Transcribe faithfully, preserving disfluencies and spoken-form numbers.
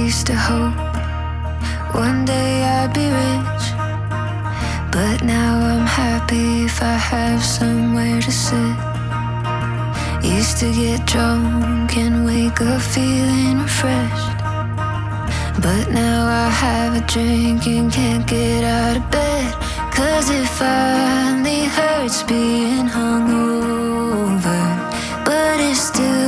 used to hope one day I'd be rich, but now I'm happy if I have somewhere to sit. Used to get drunk and wake up feeling refreshed, but now I have a drink and can't get out of bed. Cause it finally hurts being hungover, but it still